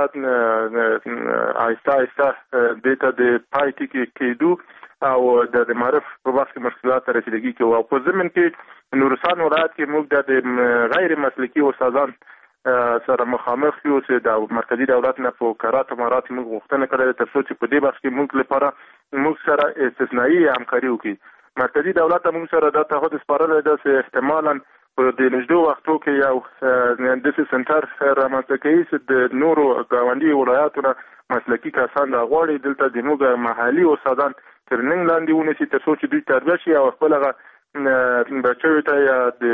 آهسته آهسته دې ته د پای ټکی کېدو او د معرف په وخت کې مشکلات رسیدګي کوي. او په ضمن کې نورستان ولایت کې موږ د غیر مسلکي استادان سره مخامخ یو چې د مرکزی دولت نه په کارات امارات موږ غوښتنه کړې تر څو چې په دې بخش کې موږ لپاره موږ سره استثنایی همکاري وکړي. مرکزی دولت موږ سره د تعهد سپارل د احتمالاً په د نږدې وختو کې یو د سنټر رامنځته کوي چې د نورو ګاونډي ولایتونو مسلکي کسان راغواړي دلته د موږ محلي استادان ترننګ لاندې ونیسي تر څو چې دوی تربیه شي او خپل بچو ته د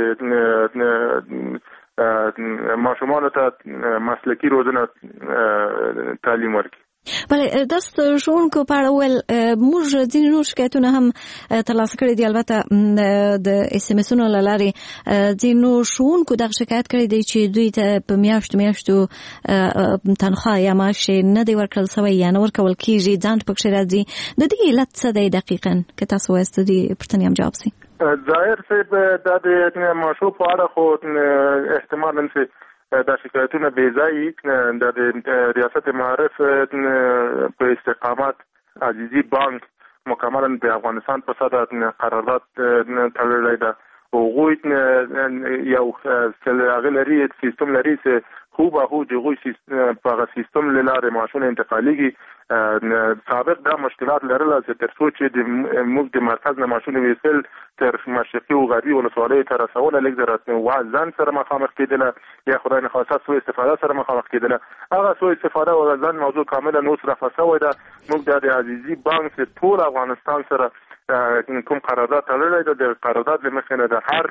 ماشومانو ته مسلکي روزنه تعلیم ورکړي. بله داست ښوونکو په اړه ویل موږ ځینې نور شکایتونه هم ترلاسه کړي دي. البته د اس ام اسونو له لارې ځینو ښوونکو دغه شکایت کړی دی چې دوی ته په میاشتو تنخواه یا معاش نه دی ورکړل سوی یا نه ورکول کېږي، ځنډ پکښې راځي. د دې علت څه دی دقیقاً که تاسو وایاست د دې پوښتنې هم جواب شي؟ ظاهر صاحب دا د معاشو په اړه خو احتمالاً چې دا شکایتونه بې ځایي د ریاست معارف په استقامت عزیزي بانک مکملا د افغانستان په صدر قرارداد تړلی ده. هغوی یو هغه لري سیستم لري چې خو به هو د هغوی په هغه سیستم له لارې معاشونه انتقالیږي. سابق دا مشکلات لرله چې تر څو چې موږ د مرکز نه معاشونه ویستل تر مشرقي او غربي ولسوالیو ته رسوله لږ ذره ځان سره مخامخ کېدله یا خدای نخواسته سوء استفاده سره مخامخ کېدله. هغه سوء استفاده او ځان موضوع کاملا اوس رفع شوی ده. موږ د عزیزي بانک ټول افغانستان سره کوم قرارداد تړلی ده. د قرارداد له مخې نه د هر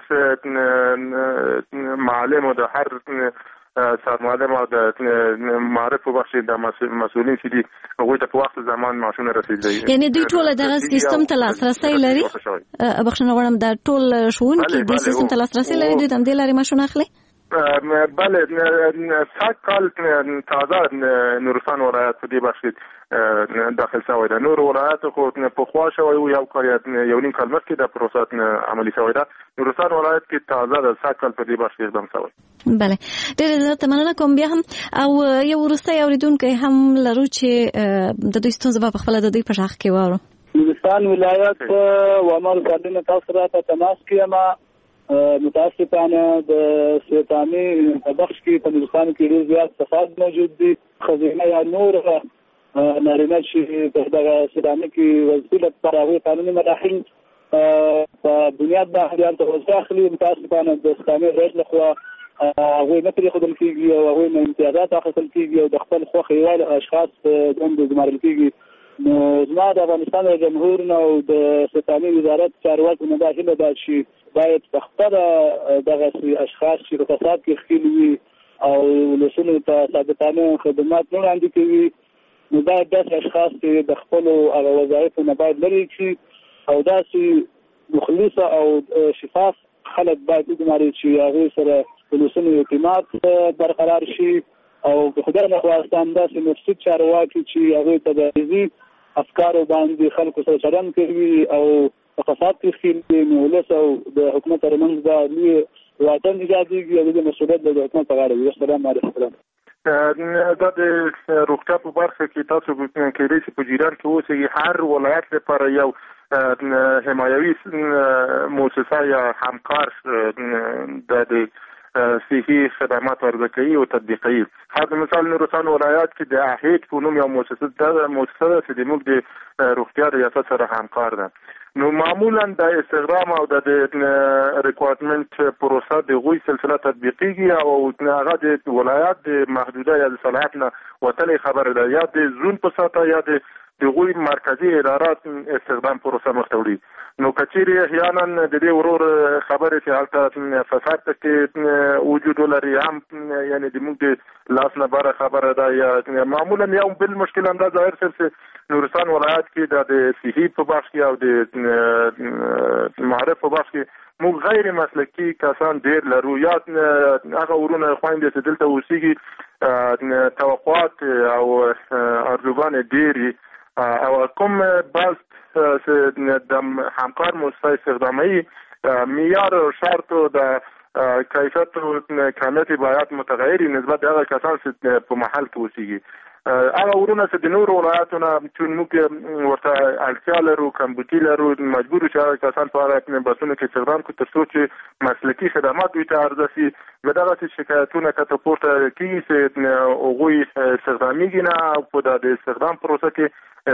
معلم او د هر سرمعلم او د معارف په بخش د مسؤلین چې دي هغوی ته په وخت زمان معاشونه رسیدلي. یعنی دوی ټول دغه سیستم ته لاسرسی لري؟ بخښنه غواړم دا ټول ښوونکي دې سیستم ته لاسرسی لري، دوی هم دې لارې معاشونه اخلي؟ بله سږ کال تازه نورستان ولایت په دې بخش داخل شوی ده. نور ولایت خو پخوا شوی و یو نیم کال مخکې دا پروسه عملي شوی ده. نورستان ولایت کې تازه د سږ کال په دې بخش اقدام شوی. بله ډېره زیاته مننه کوم. بیا هم او یو وروستی اورېدونکی هم لرو چې د دوی ستونزه به پخپله د دوی په غږ کې واورو. نورستان ولایت وامل کارډینه تاسو راته تماس کړم. متاسفانه د سیتامي په بخش کې په نورستان کې ډېر زیات فساد موجود دي. خزینه یا نور نارینه چې په دغه سیتامي کې وظیفې لپاره هغوی قانوني مراحل په بنیاد باندې هلته وظیفه اخلي. متاسفانه د اسلامي غیر لخوا هغوی نه پرېښودل کېږي او هغوی نه امتیازات اخیستل کېږي او د خپل خوښې وړ اشخاص دندې ګمارل کېږي. نو زما د افغانستان د جمهور نه او د سیتامي وزارت چارواکو نه دا هیله ده چې باید په خپله دغسې اشخاص چې په فساد کې ښکېلي وي او ولسونو ته صادقانه خدمات نه وړاندې کوي نو باید داسې اشخاص چې د خپلو هغه وظایفو نه باید لرې کړي او داسې مخلصه او شفاف خلک باید وګماري چې هغوی سره ولسونو اعتماد برقرار شي او په خدای نخواسته همداسې مفسد چارواکي چې هغوی ته د غرضي افکارو باندې خلکو سره چلند کوي او په فساد کې ښکېل نو ولس او د حکومت ترمنځ به لوی واټن ایجادېږي او د دې مسؤلیت به د حکومت په غاړه وي. السلام علیکم. دا د روغتیا په برخه کې تاسو کېدای شي په جریان کې اوسئ هر ولایت لپاره یو حمایوي مؤسسه یا همکار د صحي خدمات عرضه کوي او تطبیق کوي. هغه مثال نورستان ولایت کې د اهید په نوم یو مؤسسه ده چې د موږ د روغتیا ریاست سره همکار ده. نو معمولا د استخدام او د ریکوایرمنت پروسه د غوي سلسله تطبیقیږي او هغه د ولایت د محدوده یا د صلاحیت نه وتلې خبره ده یا د زون په ساته یا د غوي مرکزی ادارات استخدام پروسه مخ ته وړي. نو کچېرې احیانا د دې ورور خبرې چې هلته فساد کې وجود لري هم یعنی د موږ د لاس نه باره خبره ده یا معمولا یو بل مشکل هم دا ظاهر صرف نورستان ولایت کې د صحي په بخش کې او د معرف په بخش کې موږ غیر مسلکي کسان ډېر لرو یا هغه ورونه خویندې چې دلته اوسېږي توقعات او ارزوګانې ډېرې او کوم بعض د همکار مؤسسه استخدامي معیار او شرط د کیفیت او کمیت باید متغیري نسبت هغه کسان چې په محل کې اوسېږي. هغه ورونه چې د نورو ولایتونو چې موږ ورته اړتیا لرو کمبودي لرو مجبور یو چې کسان په هغه بسونو کې استخدام کړو تر څو چې مسلکي خدمات دوی ته عرضه شي. دغه شکایتونه کته پورته کیږي چې هغوی استخدامیږي نه او په د استخدام پروسه کې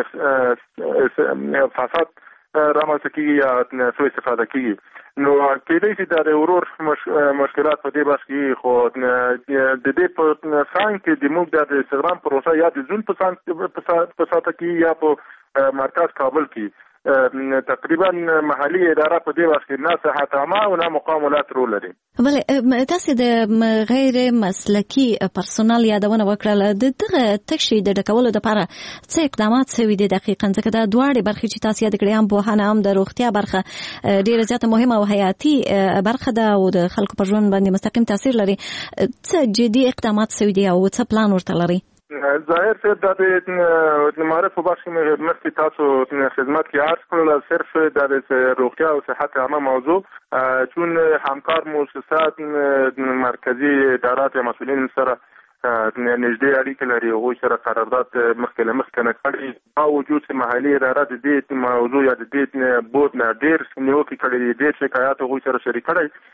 فساد رامنځته کیږي یا سوء استفاده کیږي. نو کېدای شي د ورور مشکلات په دې بحث کې خو د دې په څنګ کې د موږ د استخدام پروسه یا د ځون په ساته کې یا په مرکز کابل کې تقریبا محلي اداره په دې وخت کې نه صحت عامه او نه مقامات رول لري. بله تاسو د غیر مسلکي پرسونل یادونه وکړه دغه تکشي د ډکولو لپاره څه اقدامات شوي دي دقیقاً ځکه دا دواړه برخې چې تاسو یاد کړئ هم بوهانه هم د روغتیا برخه ډیره زیاته مهمه او حیاتي برخه ده او د خلکو پر ژوند باندې مستقیم تاثیر لري. څه جدي اقدامات شوي دي او څه پلان ورته لري؟ ظاهر صاحب د معرف په بخش کې مخکې تاسو خدمت کې عرض کړل صرف د روغتیا او صحت عامه موضوع چون همکار مؤسسات مرکزی ادارات یا مسئولین سره نږدې اړیکې لري هغوی سره قرارداد مخکې له مخکې نه کړي با وجود چې محلي اداره د دې موضوع یا د دې بود نه ډېر نیوکې کړي دي ډېر شکایات هغوی سره شریک کړی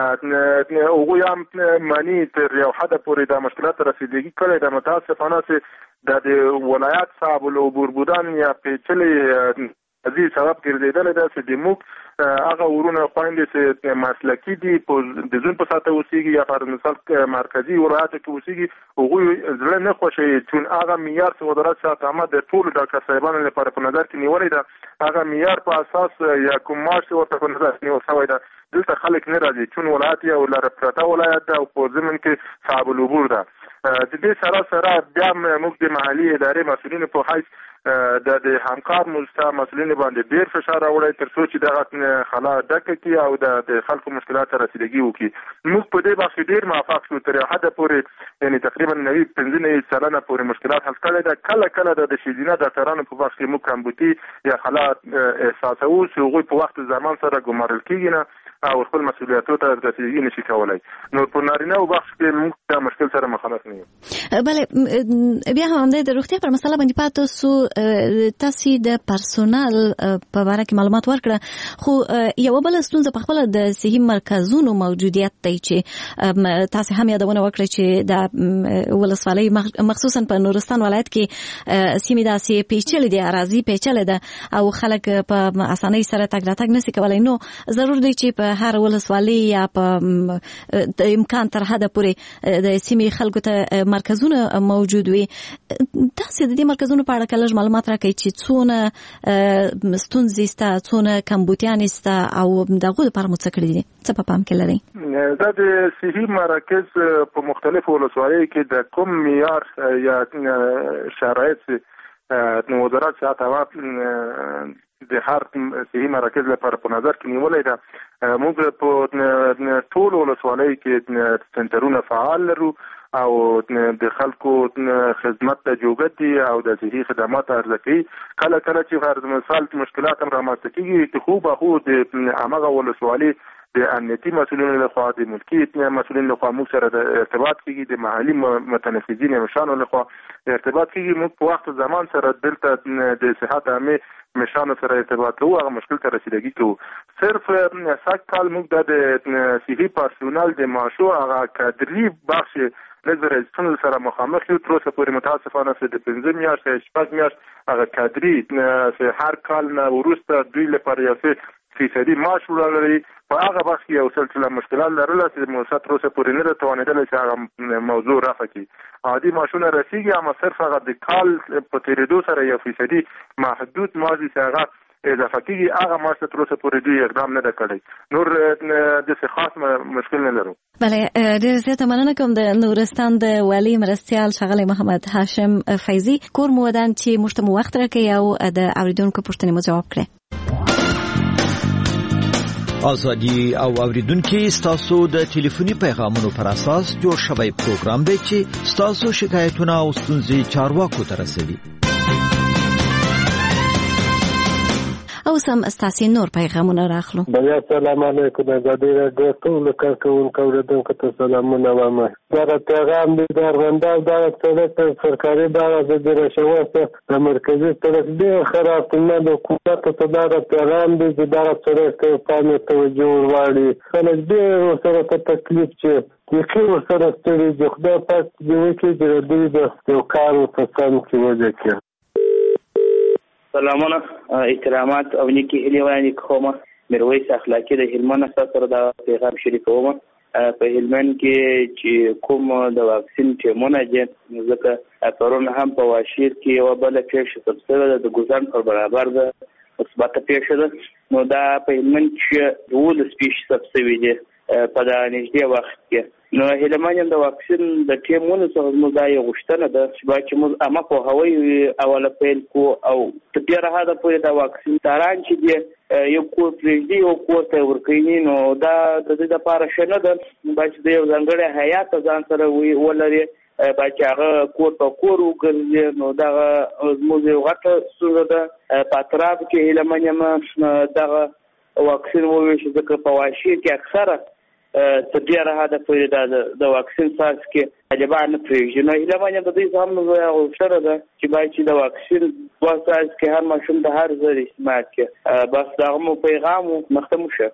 هغوی هم معنی تر یو حده پورې د مشکلات رسیدګي کړی د متاسفانه چې د ولایت صاحب العبور بودن یا پیچلې ازي سبب ګرځیدل دا چې د موږ هغه ورونه خويندې چې مسلکي دي په د ځون په ساته اوسېږي یا پر مثال مرکزی ولایت کې اوسېږي هغوی زړه نه خوشي چون هغه معیار چې وزارت صحت عامه د ټول ډاکټر صاحبانو لپاره په نظر کې نیولې ده هغه معیار په اساس یا کوم معاش ورته په نظر کې نیول شوی ده. دلته خلک نه راځي چون ولایت یو لاره پرته ولایت ده او په ضمن کې صاحب العبور ده. د دې سره بیا موږ د محلي ادارې مسؤلین په حیث د همکار مسؤلین باندې ډیر فشار راوړی تر څو چې دغه خلا ډکه کړي او د خلکو مشکلات ته رسیدګي وکړي. موږ په دې باندې ډیر موافق شو تر حد پورې یعنی تقریبا 95% پورې مشکلات حل کړي ده. کله د شیدینه ډاکټرانو په وخت کې موږ کمبودي یا خلا احساسو چې هغوی په وخت زمان سره ګمارل کیږي نه او خپل مسؤلیتونو ته رسیدګي نشي کولای. نو په نارینه او بخش کې موږ د مشکل سره مخامخ نه یو. بله بیا هم د روغتیا پر مسله باندې پاتې سو تاسو د پرسونل په اړه کې معلومات ورکړه خو یو بل ستونزه په خپل د صحي مرکزونو موجودیت دی چې تاسو هم یادونه وکړه چې د ولسوالۍ مخصوصا په نورستان ولایت کې سیمې داسې پیچلې دي اراضي پیچلې ده او خلک په اسانۍ سره تګ راتګ نشي کولای. نو ضرور دی چې په هر ولسوالۍ یا په امکان تر حد پورې د سیمې خلکو ته مرکزونه موجود وي. تاسو د دې مرکزونو په اړه کله معلومات راکړئ چې څونه ستونزې سته څونه کمبودیان سته او دغه لپاره مو څه کړي دي څه په پام کې لرئ؟ دا د صحي مرکز په مختلفو ولسوالیو کې د کوم معیار یا شرایط نو وزارت صحت عامه د هر صحي مرکز لپاره په نظر کې نیولې ده. موږ په ټول ولسوالیو کې سنټرونه فعال لرو او د خلکو خدمت ته جوګت دي او د صحي خدمات ارزه کوي. کله چې فرض مثال مشکلات هم رامنځته کیږي خو به خو د هغه ولسوالۍ د امنیتي مسؤلینو لخوا د ملکي مسؤلینو لخوا موږ سره د ارتباط کیږي د محلي متنفذین مشانو لخوا ارتباط کیږي. موږ په وخت زمان سره دلته د صحت عامه مشانو سره ارتباط کوو هغه مشکل ته رسیدګي کوو. صرف سږ کال موږ د صحي پرسونل د معاشو هغه کادري بخش نظر ستونزو سره مخامخ یو. تر اوسه پورې متاسفانه د 15 میاشتې 6 میاشت هغه کادري هر کال نه وروسته دوی لپاره یو څه فیصدي معاش ورلري په هغه وخت کې یو سلسله مشکلات لرله چې موږ تر اوسه پورې نه توانیدل چې هغه موضوع رافع کړي. عادي معاشونه رسیږي اما صرف هغه د کال په تیریدو سره یو فیصدي محدود معاش چې هغه اضافه کیږي هغه معاش تر اوسه پورې دوی اقدام نه کړی. نور د څه خاص مشکل نه لرو. بله ډېر زیاته مننه کوم د نورستان د والی مرستیال ښاغلی محمد هاشم فیضي کور مو ودان چې موږ ته مو وخت راکړی او د اوریدونکو پوښتنې مو جواب کړې. ازادي او اوریدونکو ستاسو د ټلیفوني پیغامونو پر اساس جوړ شوی پروګرام دی چې ستاسو شکایتونه او ستونزې چارواکو ته رسوي. او اوس هم ستاسو نور پیغامونه راخلو. بیا سلام علیکم د دې ټول کارکونکو اوریدونکو ته سلامونه وایم. دا پیغام دې درغندال دا څه سرکاري اداره د رشوت د مرکزی طرف دې خراب نه د حکومت ته دا پیغام دې چې دا څه پامه توجه وړي خلک دې سره په تکلیف چې یو سره ستړي د خدای پاک دې کې د دې یو کار په سم کې وځي. سلامونه احترامات او نیکی هیلې وړاندې کوم. میرویس اخلاقي د هلمند سره دا پیغام شریکوم. په هلمند کې چې کوم د واکسین ټیمونه دي ځکه پرون هم په واشیر کې یو بل پیښه تبصره د ګوزن پر برابر ده مثبت پیښه ده. نو دا په هلمند کې 12 پیښې تبصره دي په دا نږدې وخت کې. نو هلمند د واکسین د ټیمونو څخه موږ دا یو غوښتنه ده چې موږ عامه په هوایي اوله پیل کو او تر هغه د پوره د واکسین تاران چې دی یو کور پرېږدي او کور ته ورکوي. نو دا د دې لپاره ښه نه ده چې د یو ځانګړي هیات ځان سره ولري چې هغه کور په کور وګرځي. نو دا زموږ یو غټه ستونزه ده په اطراف کې هلمند دغه واکسین وویشي ځکه په واشیر کې اکثره تر ډیره حده پورې د واکسین ساز کې طالبان نه پرېږدي. نو هلمند د دې هم غوښتنه ده چې باید چې د واکسین په ساز کې هر ماشوم د هر ځای استعمال کړي. بس دغه مو پیغام مختم شه.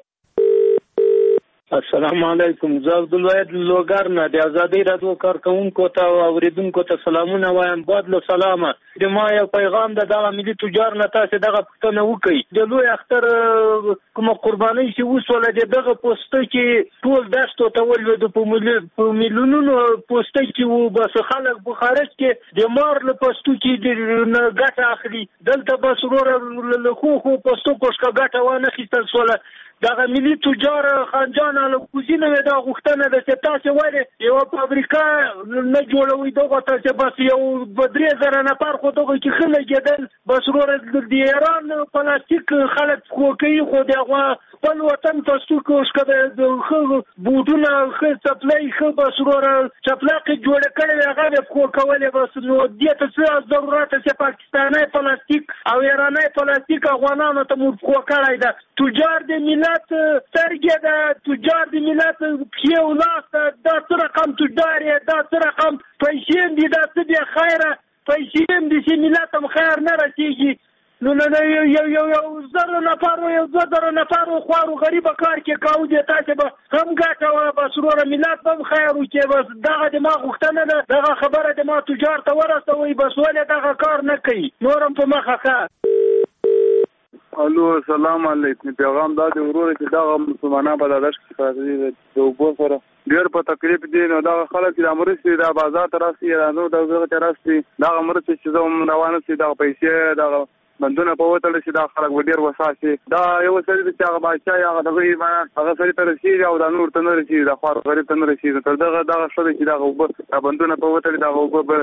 السلام علیکم. زه عبدالواحد لوګر نه د ازادۍ راډیو کارکونکو ته او اوریدونکو ته سلامونه وایم. باد له سلامه. د ما یو پیغام د دغه ملي تجار نه تاسو دغه پوښتنه وکړئ د لوی اختر کومه قرباني چې وسوله دغه پوسټ کې ټول داشتو ته ولود په میلیونونو پوسټ کې وو بس خلک بخارج کې د مار له پوسټ کې د ګټه اخلي دلته بس ورور له خو پوسټ کوشکا ګټه ونه خېستل سوله. دغه ملي تجار خانجان له کوزینه دا غوښتنه ده چې تاسو وایي یو فابریکه نه جوړوي دغه تاسو بس یو 3000 نفر خو دغه کې خلګیدل بس ورور د ایران پلاستیک خلک خو کوي خو دغه خپل وطن تاسو کوشکه د بوټونه خو سپلای خو بس ورور چپلاک جوړ کړي هغه خو کولې بس نو دې ته ضرورت چې پاکستاني پلاستیک او ایراني پلاستیک افغانانو ته مو خو کړای ده. تجار د ملت ترګه ده تجار د ملت یو لاس دا څه رقم تجار دا څه رقم پیسې دي دا څه دی خیره پیسې دي چې ملت هم خیر نه رسیږي. نو یو زر نفر یو 2000 نفر خو غریب کار کې کاو دي تاسو به هم ګټه بس ورور ملت هم خیر وکي. بس دغه د ما غوښتنه ده دغه خبره د ما تجار ته ورسوي بس ولې دغه کار نه کوي نورم په مخه ښه. الو سلام علیکم. پیغام دا د ورور چې دا مسلمانان په داش کې پاتې دي د وبو سره ډیر په تکلیف دي. نو دا خلک چې امرسي دا بازار ته راسي نو دا ځکه چې راسي دا امرسي چې زموږ روانه سي دا پیسې دا بندونه په وته چې دا خلک ډیر وساسي. دا یو څه چې هغه بادشاہ هغه دغه هغه سړي ته رسیږي او دا نور ته نه رسیږي دا خور غریب ته نه رسیږي. تر دغه څه چې دا بندونه په وته دا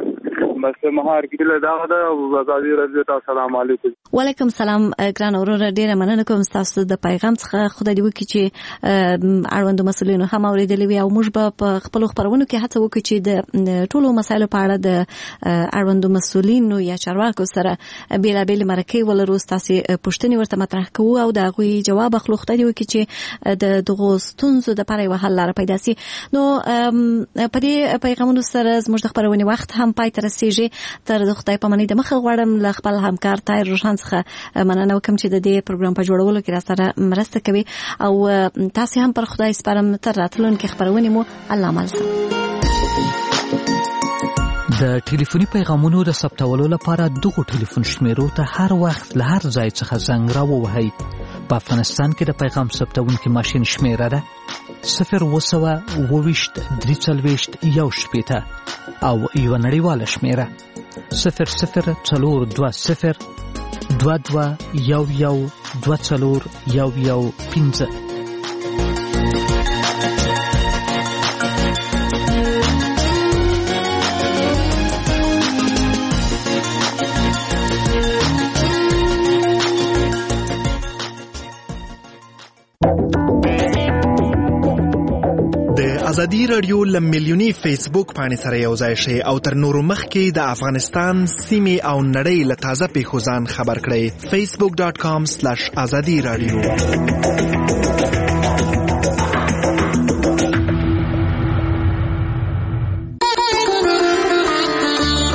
بس مهار کې دا د ازادي راډیو ته سلام علیکم. وعلیکم سلام ګران اورور ډیره مننه کوم تاسو د پیغام څخه خدای دې وکړي چې اړوند مسؤلینو هم اوریدلې وي او موږ په خپل خبرونو کې هڅه وکړو چې د ټولو مسایلو په اړه د اړوند مسؤلینو یا چارواکو سره بیلابل کې ولرو تاسو پوښتنې ورته مطرح کوو او دا غوي جواب اخلو. خدای دې وکړي چې د دغه ستونزو د لپاره یو حل لاره پیدا شي. نو په دې پیغامونو سره زموږ د خبرونې وخت هم پای ته رسیږي. تر د خدای په مننه د مخه غواړم له خپل همکار طاهر روشن څخه مننه وکم چې د دې پروګرام په جوړولو کې راسره مرسته کوي او تاسو هم پر خدای سپارم تر راتلونکي خبرونه مو الله مل. د ټلیفوني پیغامونو د ثبتولو لپاره دغه ټلیفون شمیرو ته هر وخت له هر ځای څخه زنګ راووهئ. په افغانستان کې د پیغام ثبتونکي ماشین شمیره ده 020 340 1 او یو نړیواله شمیره 0040 22 11 24 ازادي رادیو له میلیوني فیسبوک باندې سره یو ځای شي او تر نورو مخکې د افغانستان سیمې او نړۍ له تازه پیښو ځان خبر کړئ. facebook.com/azadi radio